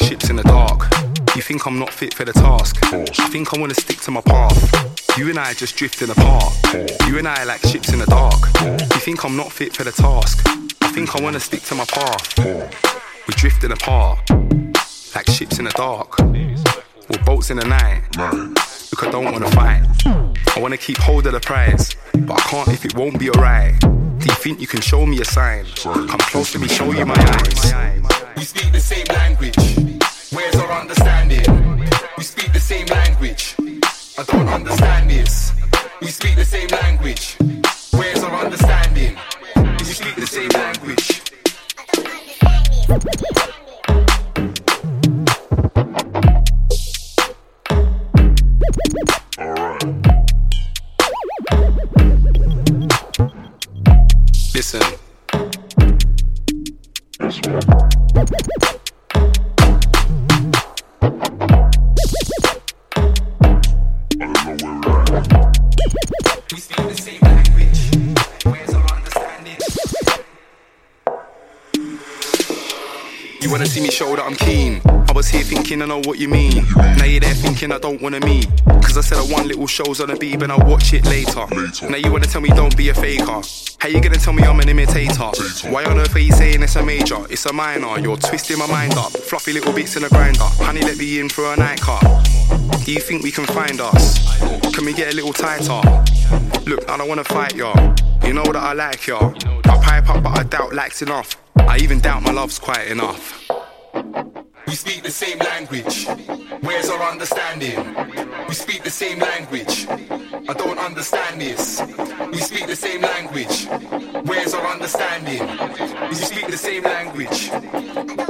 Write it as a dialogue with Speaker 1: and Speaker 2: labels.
Speaker 1: ships in the dark. You think I'm not fit for the task? I think I wanna stick to my path. You and I just drifting apart. You and I like ships in the dark. You think I'm not fit for the task? I think I wanna stick to my path. We're drifting apart, like ships in the dark, or boats in the night. Look, I don't wanna fight. I wanna keep hold of the prize, but I can't if it won't be alright. Do you think you can show me a sign? Come close to me, show you my eyes.
Speaker 2: We speak the same language. Where's our understanding? We speak the same language. I don't understand this. We speak the same language. Where's our understanding? We speak the same language.
Speaker 1: Listen.
Speaker 2: We speak the same language. Where's our understanding?
Speaker 1: You wanna see me show that I'm keen? I was here thinking I know what you mean. Now you're there thinking I don't wanna meet. Cause I said I one little show's on a beat and I'll watch it later. Now you wanna tell me don't be a faker. How you gonna tell me I'm an imitator? Why on earth are you saying it's a major? It's a minor, you're twisting my mind up. Fluffy little bits in a grinder. Honey, let me in for a nightcap. Do you think we can find us? Can we get a little tighter? Look, I don't wanna fight ya. You know that I like ya. I pipe up but I doubt likes enough. I even doubt my love's quite enough.
Speaker 2: We speak the same language. Where's our understanding? We speak the same language. I don't understand this. We speak the same language. Where's our understanding? We speak the same language.